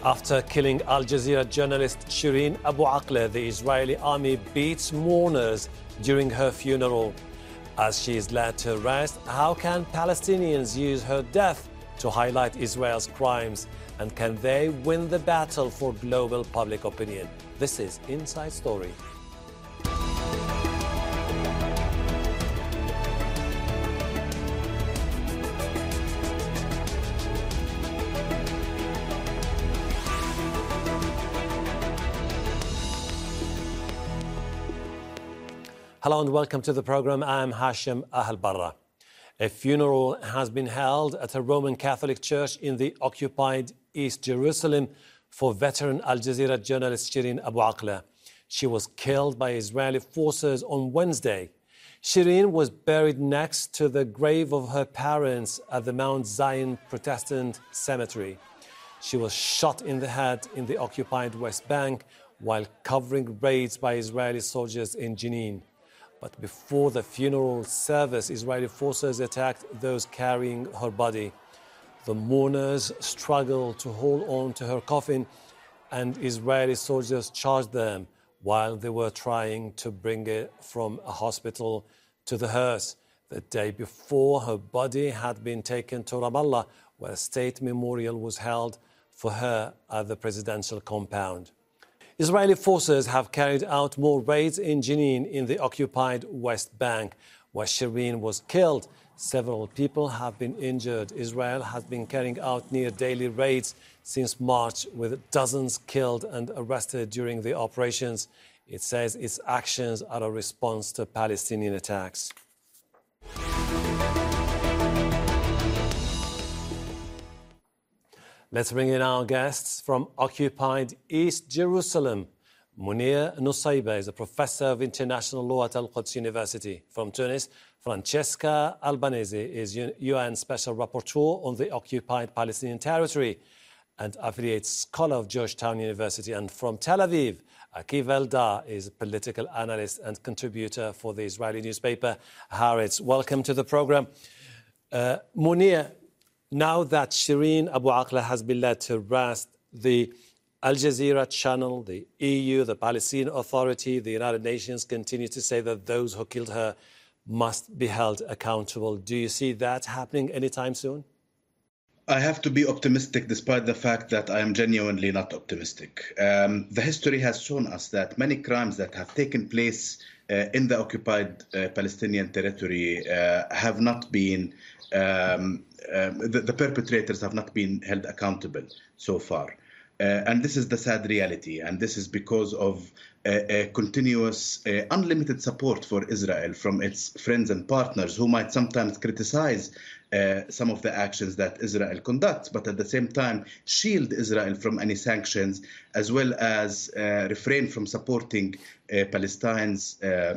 After killing Al Jazeera journalist Shireen Abu Akleh, the Israeli army beats mourners during her funeral. As she is laid to rest, how can Palestinians use her death to highlight Israel's crimes? And can they win the battle for global public opinion? This is Inside Story. Hello and welcome to the program. I'm Hashim Ahl-Barra. A funeral has been held at a Roman Catholic church in the occupied East Jerusalem for veteran Al Jazeera journalist Shireen Abu Akleh. She was killed by Israeli forces on Wednesday. Shireen was buried next to the grave of her parents at the Mount Zion Protestant Cemetery. She was shot in the head in the occupied West Bank while covering raids by Israeli soldiers in Jenin. But before the funeral service, Israeli forces attacked those carrying her body. The mourners struggled to hold on to her coffin, and Israeli soldiers charged them while they were trying to bring it from a hospital to the hearse. The day before, her body had been taken to Ramallah, where a state memorial was held for her at the presidential compound. Israeli forces have carried out more raids in Jenin in the occupied West Bank, where Shireen was killed. Several people have been injured. Israel has been carrying out near daily raids since March, with dozens killed and arrested during the operations. It says its actions are a response to Palestinian attacks. Let's bring in our guests from occupied East Jerusalem. Munir Nusayba is a professor of international law at Al-Quds University. From Tunis, Francesca Albanese is UN Special Rapporteur on the occupied Palestinian territory and affiliate scholar of Georgetown University. And from Tel Aviv, Akiva Eldar is a political analyst and contributor for the Israeli newspaper Haaretz. Welcome to the program. Munir, now that Shireen Abu Akleh has been laid to rest, the Al Jazeera channel, the EU, the Palestinian Authority, the United Nations continue to say that those who killed her must be held accountable. Do you see that happening anytime soon? I have to be optimistic despite the fact that I am genuinely not optimistic. The history has shown us that many crimes that have taken place in the occupied Palestinian territory have not been the perpetrators have not been held accountable so far. And this is the sad reality. And this is because of a continuous, unlimited support for Israel from its friends and partners who might sometimes criticize some of the actions that Israel conducts, but at the same time shield Israel from any sanctions, as well as refrain from supporting Palestine's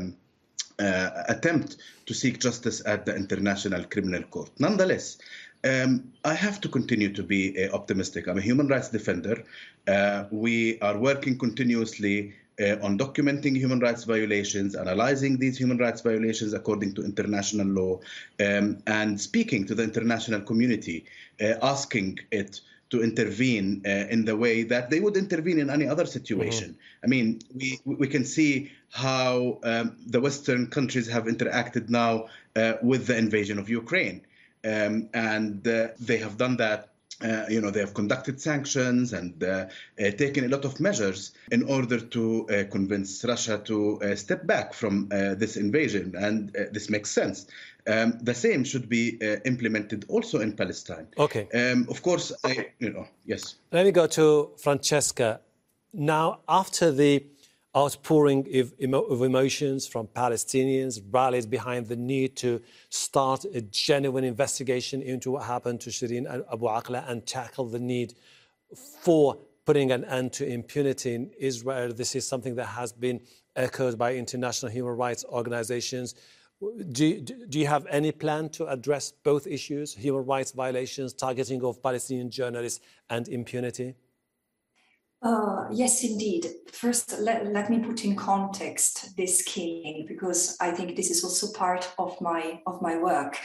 attempt to seek justice at the International Criminal Court. Nonetheless, I have to continue to be optimistic. I'm a human rights defender. We are working continuously on documenting human rights violations, analyzing these human rights violations according to international law, and speaking to the international community, asking it to intervene in the way that they would intervene in any other situation. I mean, we can see how the Western countries have interacted now with the invasion of Ukraine. And they have done that. They have conducted sanctions and taken a lot of measures in order to convince Russia to step back from this invasion. And this makes sense. The same should be implemented also in Palestine. Okay. Of course, yes. Let me go to Francesca. Now, after the outpouring of emotions from Palestinians rallied behind the need to start a genuine investigation into what happened to Shireen Abu Akleh and tackle the need for putting an end to impunity in Israel. This is something that has been echoed by international human rights organizations. Do you have any plan to address both issues, human rights violations, targeting of Palestinian journalists, and impunity? Yes, indeed. First, let me put in context this killing, because I think this is also part of my work.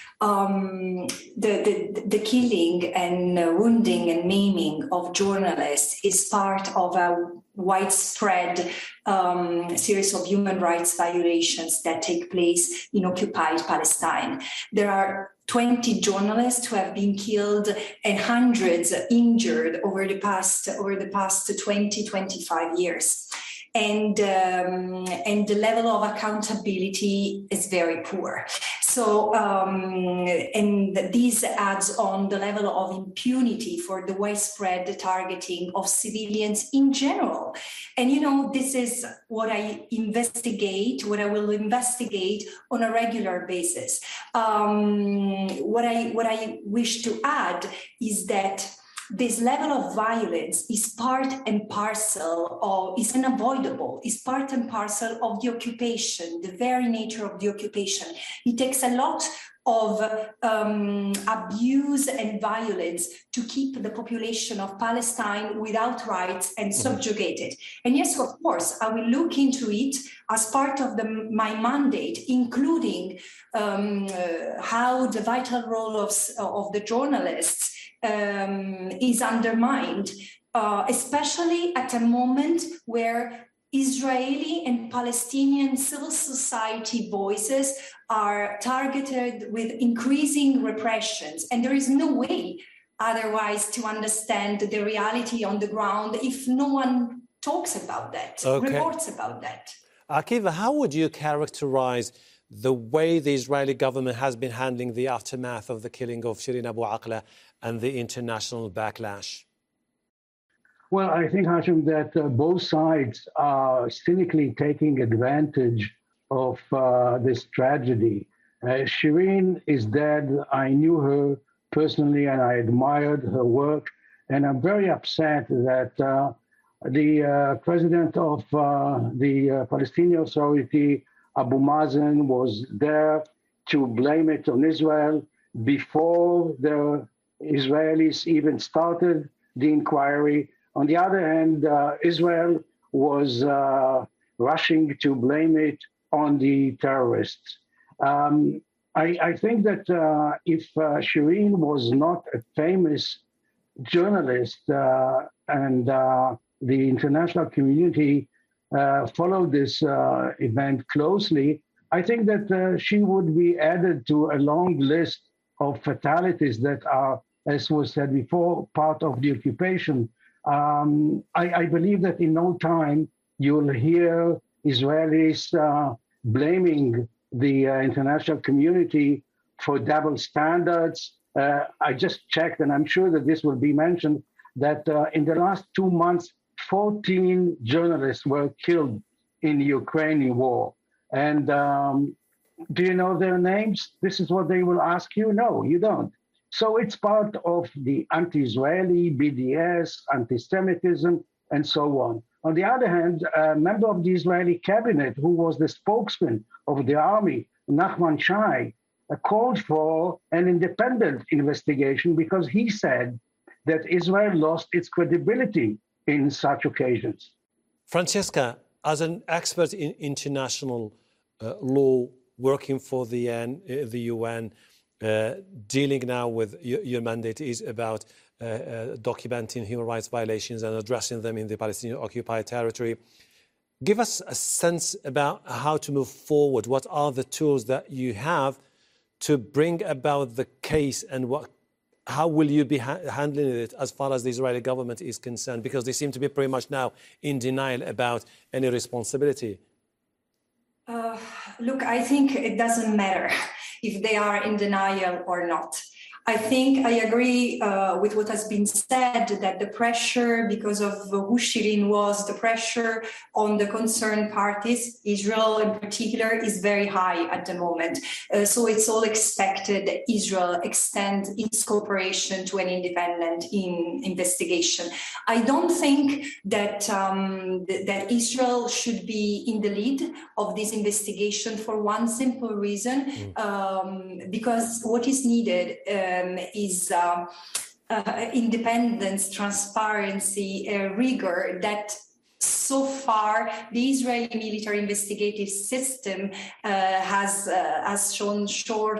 The killing and wounding and maiming of journalists is part of a widespread series of human rights violations that take place in occupied Palestine. There are 20 journalists who have been killed and hundreds injured over the past 20-25 years. And the level of accountability is very poor. So, and this adds on the level of impunity for the widespread targeting of civilians in general. And, this is what I will investigate on a regular basis. What I wish to add is that this level of violence is part and parcel of, is unavoidable, is part and parcel of the occupation, the very nature of the occupation. It takes a lot of abuse and violence to keep the population of Palestine without rights and subjugated. And yes, of course, I will look into it as part of my mandate, including how the vital role of the journalists is undermined, especially at a moment where Israeli and Palestinian civil society voices are targeted with increasing repressions. And there is no way otherwise to understand the reality on the ground if no one talks about that, reports about that. Akiva, how would you characterize the way the Israeli government has been handling the aftermath of the killing of Shireen Abu Akleh and the international backlash? Well, I think, Hashim, that both sides are cynically taking advantage of this tragedy. Shireen is dead. I knew her personally and I admired her work. And I'm very upset that the president of the Palestinian Authority, Abu Mazen, was there to blame it on Israel before the Israelis even started the inquiry. On the other hand, Israel was rushing to blame it on the terrorists. I think that if Shireen was not a famous journalist and the international community followed this event closely, I think that she would be added to a long list of fatalities that are, as was said before, part of the occupation. I believe that in no time you'll hear Israelis blaming the international community for double standards. I just checked, and I'm sure that this will be mentioned, that in the last 2 months, 14 journalists were killed in the Ukrainian war. And do you know their names? This is what they will ask you. No, you don't. So it's part of the anti-Israeli, BDS, anti-Semitism, and so on. On the other hand, a member of the Israeli cabinet, who was the spokesman of the army, Nachman Shai, called for an independent investigation because he said that Israel lost its credibility in such occasions. Francesca, as an expert in international law, working for the UN, dealing now with your mandate is about documenting human rights violations and addressing them in the Palestinian occupied territory. Give us a sense about how to move forward. What are the tools that you have to bring about the case, and how will you be handling it as far as the Israeli government is concerned? Because they seem to be pretty much now in denial about any responsibility. Look, I think it doesn't matter if they are in denial or not. I think I agree with what has been said, that the pressure, because of who Shireen was, the pressure on the concerned parties, Israel in particular, is very high at the moment. So it's all expected that Israel extend its cooperation to an independent investigation. I don't think that that Israel should be in the lead of this investigation for one simple reason, because what is needed is independence, transparency, rigor that so far the Israeli military investigative system has shown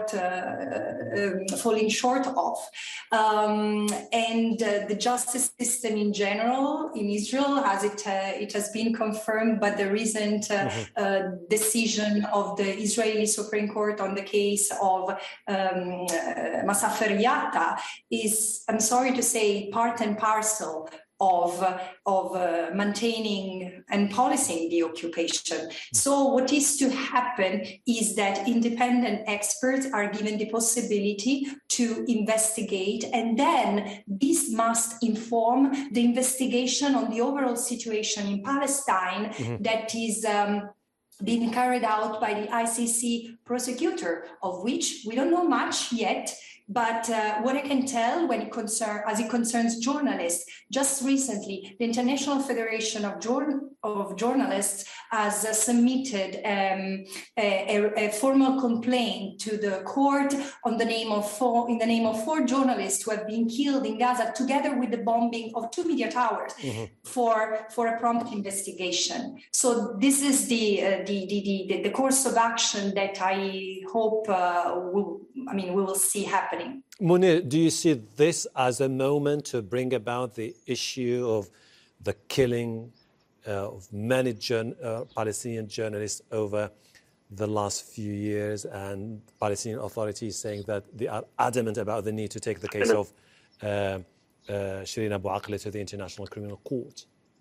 falling short of. And the justice system in general in Israel, as it has been confirmed by the recent decision of the Israeli Supreme Court on the case of Masafer Yatta, is, I'm sorry to say, part and parcel of maintaining and policing the occupation. So what is to happen is that independent experts are given the possibility to investigate, and then this must inform the investigation on the overall situation in Palestine that is being carried out by the ICC prosecutor, of which we don't know much yet. But what I can tell as it concerns journalists, just recently, the International Federation of Journalists has submitted a formal complaint to the court in the name of four journalists who have been killed in Gaza, together with the bombing of 2 media towers, for a prompt investigation. So this is the course of action that I hope we will see happening. Munir, do you see this as a moment to bring about the issue of the killing of many Palestinian journalists over the last few years, and Palestinian authorities saying that they are adamant about the need to take the case of Shireen Abu Akleh to the International Criminal Court?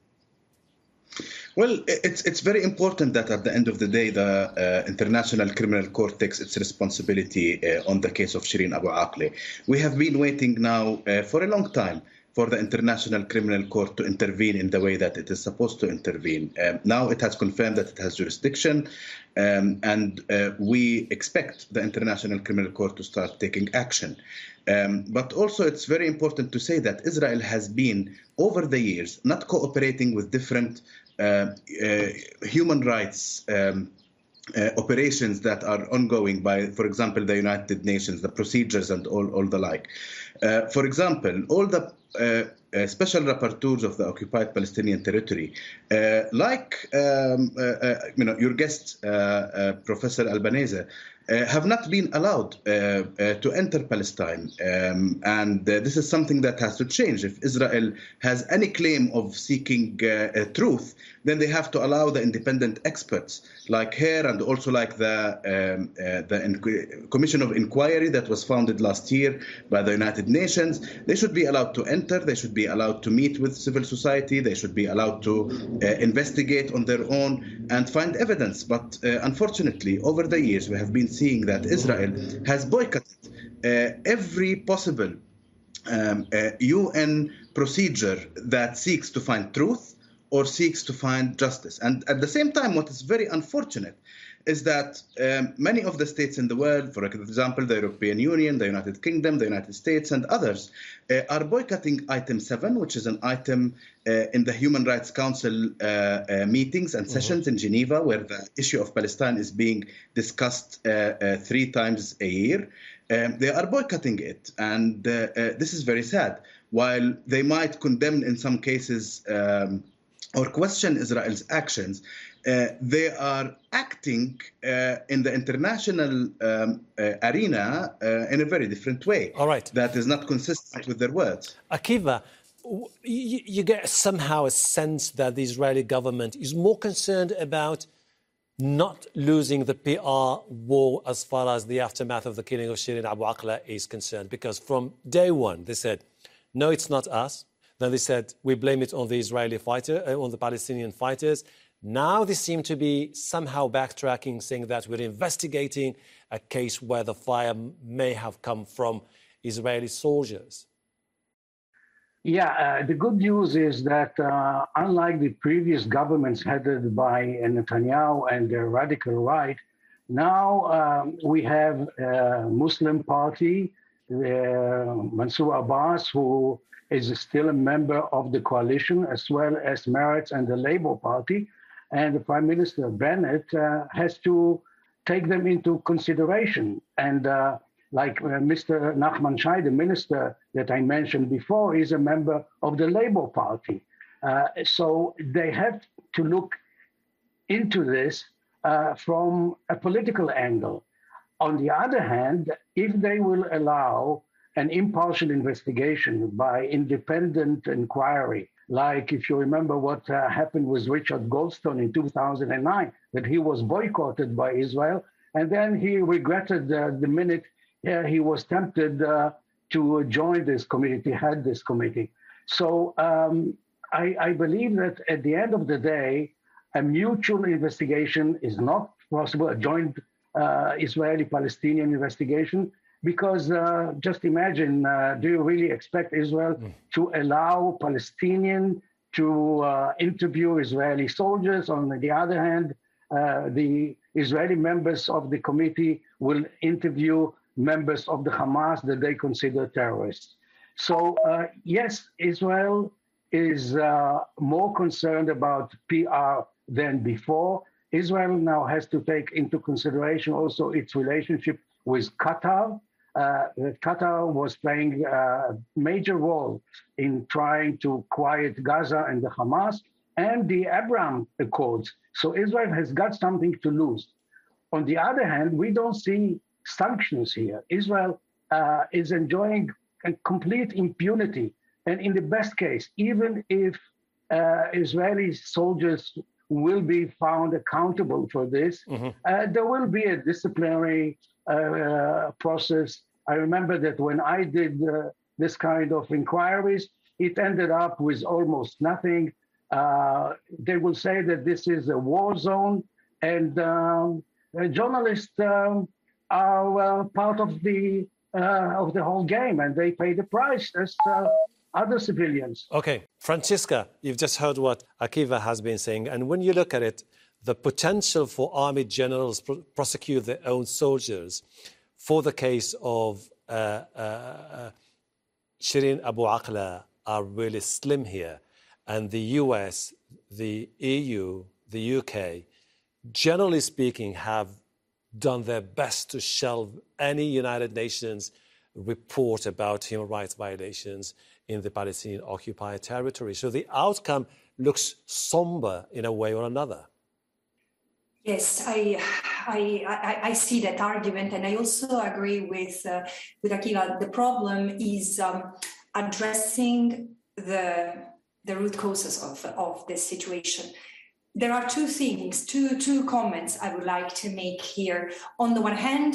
Well, it's very important that at the end of the day, the International Criminal Court takes its responsibility on the case of Shireen Abu Akleh. We have been waiting now for a long time for the International Criminal Court to intervene in the way that it is supposed to intervene. Now it has confirmed that it has jurisdiction, and we expect the International Criminal Court to start taking action. But also it's very important to say that Israel has been, over the years, not cooperating with different human rights operations that are ongoing by, for example, the United Nations, the procedures and all the like. For example, all the special rapporteurs of the occupied Palestinian territory, your guest, Professor Albanese, have not been allowed to enter Palestine. And this is something that has to change. If Israel has any claim of seeking truth, then they have to allow the independent experts like her, and also like the Commission of Inquiry that was founded last year by the United Nations. They should be allowed to enter. They should be allowed to meet with civil society. They should be allowed to investigate on their own and find evidence. But unfortunately, over the years, we have been seeing that Israel has boycotted every possible UN procedure that seeks to find truth or seeks to find justice. And at the same time, what is very unfortunate is that many of the states in the world, for example, the European Union, the United Kingdom, the United States, and others, are boycotting Item 7, which is an item in the Human Rights Council meetings and sessions in Geneva, where the issue of Palestine is being discussed 3 times a year. They are boycotting it, and this is very sad. While they might condemn in some cases or question Israel's actions, they are acting in the international arena in a very different way. All right. That is not consistent with their words. Akiva, you get somehow a sense that the Israeli government is more concerned about not losing the PR war as far as the aftermath of the killing of Shireen Abu Akleh is concerned. Because from day one, they said, no, it's not us. Then they said, we blame it on the on the Palestinian fighters. Now they seem to be somehow backtracking, saying that we're investigating a case where the fire may have come from Israeli soldiers. Yeah, the good news is that unlike the previous governments headed by Netanyahu and the radical right, now we have a Muslim party, Mansour Abbas, who is still a member of the coalition, as well as Meretz and the Labour Party. And the Prime Minister Bennett has to take them into consideration. And like Mr. Nachman Shai, the minister that I mentioned before, is a member of the Labour Party. So they have to look into this from a political angle. On the other hand, if they will allow an impartial investigation by independent inquiry, like if you remember what happened with Richard Goldstone in 2009, that he was boycotted by Israel, and then he regretted the minute he was tempted to join this committee, to head this committee. So I believe that at the end of the day, a mutual investigation is not possible, a joint Israeli-Palestinian investigation, because just imagine, do you really expect Israel to allow Palestinians to interview Israeli soldiers? On the other hand, the Israeli members of the committee will interview members of the Hamas that they consider terrorists. So yes, Israel is more concerned about PR than before. Israel now has to take into consideration also its relationship with Qatar. Qatar was playing a major role in trying to quiet Gaza and the Hamas and the Abraham Accords. So Israel has got something to lose. On the other hand, we don't see sanctions here. Israel is enjoying a complete impunity. And in the best case, even if Israeli soldiers will be found accountable for this, there will be a disciplinary process. I remember that when I did this kind of inquiries, it ended up with almost nothing. They will say that this is a war zone, and journalists are part of the whole game, and they pay the price as other civilians. Okay, Francisca, you've just heard what Akiva has been saying, and when you look at it, the potential for army generals to prosecute their own soldiers for the case of Shireen Abu Akleh are really slim here. And the US, the EU, the UK, generally speaking, have done their best to shelve any United Nations report about human rights violations in the Palestinian occupied territory. So the outcome looks somber in a way or another. Yes, I see that argument, and I also agree with Akiva. The problem is addressing the root causes of this situation. There are two things, two comments I would like to make here. On the one hand,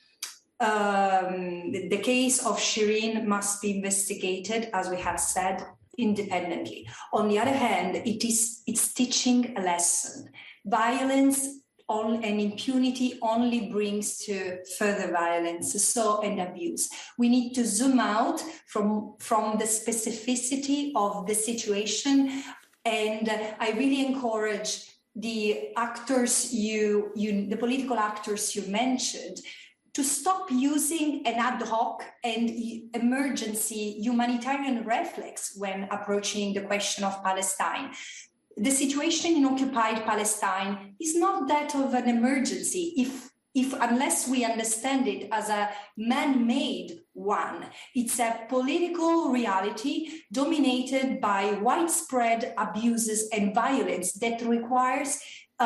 the case of Shireen must be investigated, as we have said, independently. On the other hand, it's teaching a lesson. Violence and impunity only brings to further violence and abuse. We need to zoom out from the specificity of the situation, and I really encourage the actors the political actors you mentioned to stop using an ad hoc and emergency humanitarian reflex when approaching the question of Palestine. The situation in occupied Palestine is not that of an emergency if unless we understand it as a man-made one. It's a political reality dominated by widespread abuses and violence that requires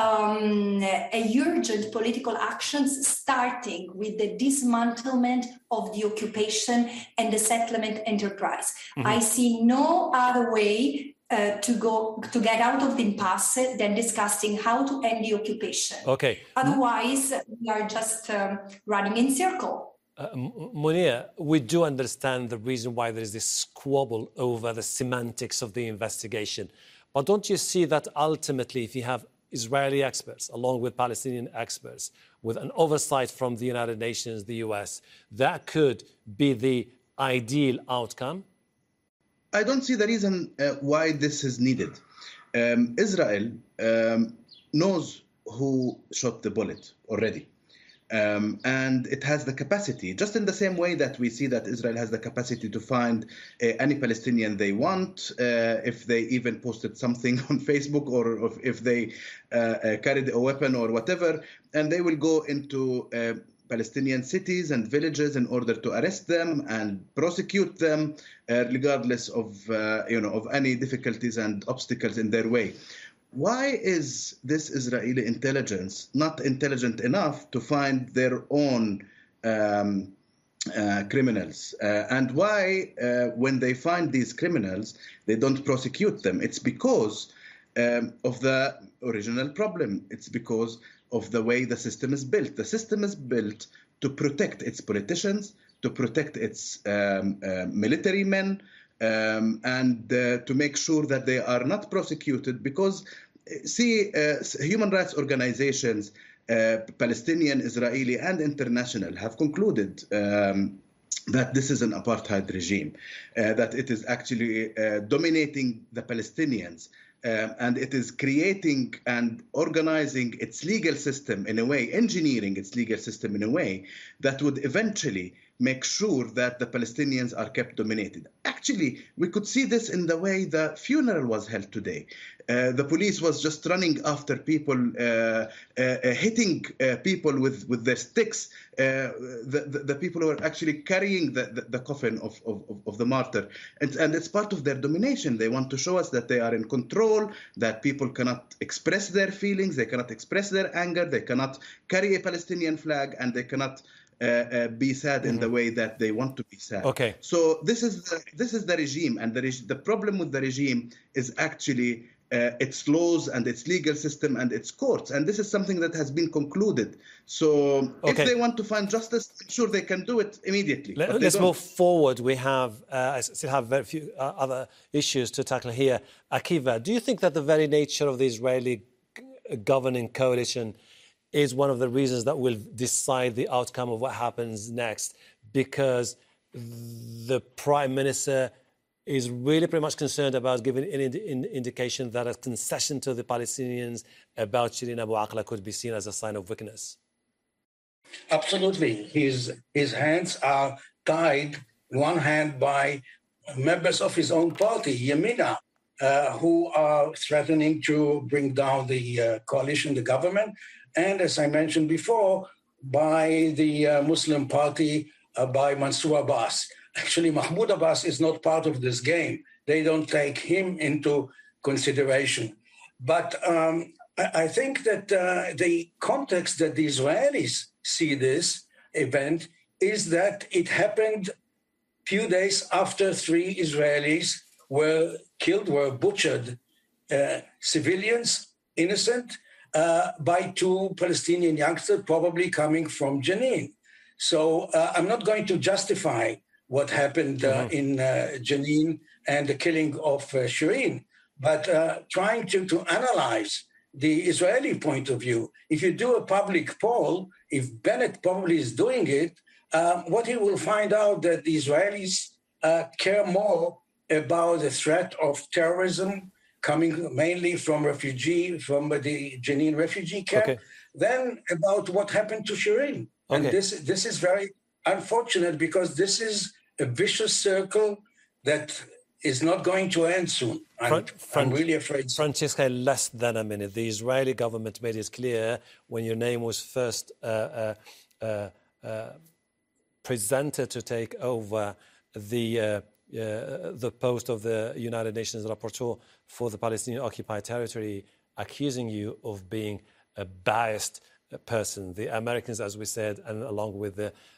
urgent political actions, starting with the dismantlement of the occupation and the settlement enterprise. I see no other way to get out of the impasse than discussing how to end the occupation. Okay. Otherwise, we are just running in circle. Munir, we do understand the reason why there is this squabble over the semantics of the investigation. But don't you see that ultimately, if you have Israeli experts along with Palestinian experts, with an oversight from the United Nations, the US, that could be the ideal outcome? I don't see the reason why this is needed. Israel knows who shot the bullet already. And it has the capacity, just in the same way that we see that Israel has the capacity to find any Palestinian they want, if they even posted something on Facebook or if they carried a weapon or whatever, and they will go into Palestinian cities and villages in order to arrest them and prosecute them, regardless of of any difficulties and obstacles in their way. Why is this Israeli intelligence not intelligent enough to find their own criminals? And why, when they find these criminals, they don't prosecute them? It's because of the original problem. It's because of the way the system is built. The system is built to protect its politicians, to protect its military men, and to make sure that they are not prosecuted. Because, human rights organizations, Palestinian, Israeli, and international, have concluded that this is an apartheid regime, that it is actually dominating the Palestinians, and it is creating and organizing its legal system in a way, engineering its legal system in a way that would eventually make sure that the Palestinians are kept dominated. Actually, we could see this in the way the funeral was held today. The police was just running after people, hitting people with their sticks, the people who are actually carrying the coffin of the martyr. And it's part of their domination. They want to show us that they are in control, that people cannot express their feelings, they cannot express their anger, they cannot carry a Palestinian flag, and they cannot be sad in the way that they want to be sad. Okay. So this is the regime, and the problem with the regime is actually its laws and its legal system and its courts, and this is something that has been concluded. So if they want to find justice, I'm sure they can do it immediately. Let's move forward. We still have very few other issues to tackle here. Akiva, do you think that the very nature of the Israeli governing coalition is one of the reasons that will decide the outcome of what happens next? Because the Prime Minister is really pretty much concerned about giving any indication that a concession to the Palestinians about Shireen Abu Akleh could be seen as a sign of weakness. Absolutely. His hands are tied, one hand by members of his own party, Yamina, who are threatening to bring down the coalition, the government, and as I mentioned before, by the Muslim party, by Mansour Abbas. Actually, Mahmoud Abbas is not part of this game. They don't take him into consideration. But I think that the context that the Israelis see this event is that it happened few days after 3 Israelis were killed, were butchered, civilians, innocent, by 2 Palestinian youngsters, probably coming from Jenin. So I'm not going to justify what happened in Jenin and the killing of Shireen, but trying to analyze the Israeli point of view. If you do a public poll, if Bennett probably is doing it, what he will find out that the Israelis care more about the threat of terrorism coming mainly from the Jenin refugee camp, than about what happened to Shireen. And this is very unfortunate, because this is a vicious circle that is not going to end soon. I'm really afraid. Francesca, in less than a minute, the Israeli government made it clear when your name was first presented to take over the post of the United Nations rapporteur for the Palestinian occupied territory, accusing you of being a biased person. The Americans, as we said, and along with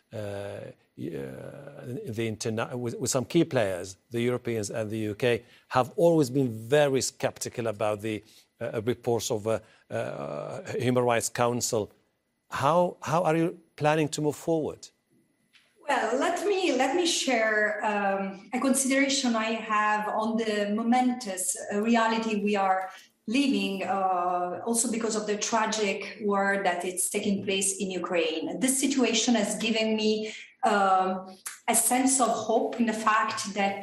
with some key players, the Europeans and the UK, have always been very skeptical about the reports of Human Rights Council. How are you planning to move forward? Well, let me share a consideration I have on the momentous reality we are living, also because of the tragic war that is taking place in Ukraine. This situation has given me a sense of hope in the fact that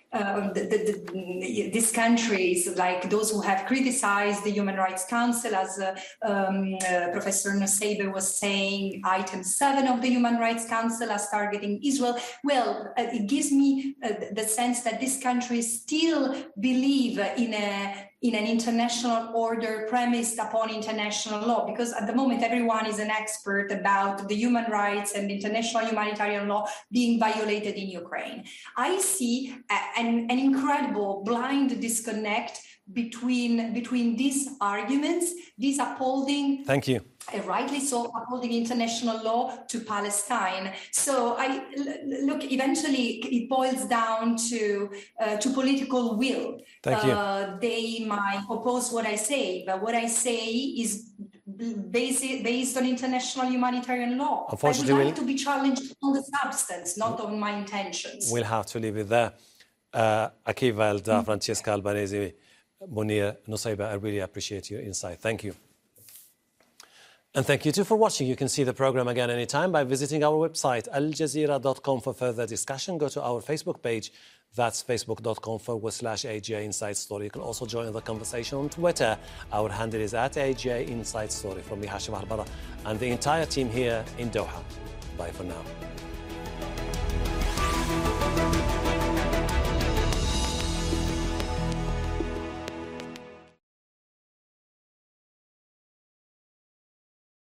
these countries, like those who have criticized the Human Rights Council, as Professor Nusseibeh was saying, item 7 of the Human Rights Council as targeting Israel. Well, it gives me the sense that these countries still believe in an international order premised upon international law, because at the moment everyone is an expert about the human rights and international humanitarian law being violated in Ukraine. I see an incredible blind disconnect between these arguments, these upholding. Thank you. Rightly so, upholding international law to Palestine. So look, eventually it boils down to political will. Thank you. They might oppose what I say, but what I say is based on international humanitarian law. Unfortunately, I would like to be challenged on the substance, not on my intentions. We'll have to leave it there. Akif Valda, Francesca Albanese, Munir Nusseibeh, I really appreciate your insight. Thank you. And thank you too for watching. You can see the program again anytime by visiting our website, aljazeera.com, for further discussion. Go to our Facebook page. That's facebook.com/AJ Inside Story. You can also join the conversation on Twitter. Our handle is @AJ Inside Story. From me, Hashim Ahl Barra, and the entire team here in Doha. Bye for now.